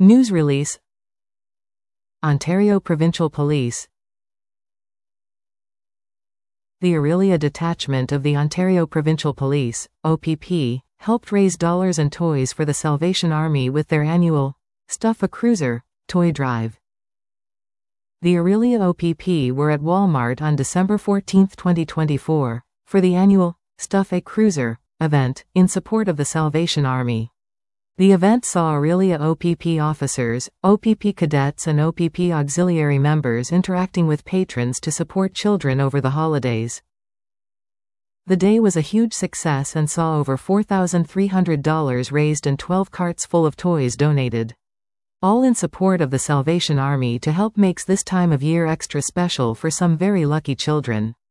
News release. Ontario Provincial Police. The Orillia Detachment of the Ontario Provincial Police, OPP, helped raise dollars and toys for the Salvation Army with their annual Stuff a Cruiser toy drive. The Orillia OPP were at Walmart on December 14, 2024, for the annual Stuff a Cruiser event in support of the Salvation Army. The event saw Orillia OPP officers, OPP cadets and OPP auxiliary members interacting with patrons to support children over the holidays. The day was a huge success and saw over $4,300 raised and 12 carts full of toys donated. All in support of the Salvation Army to help makes this time of year extra special for some very lucky children.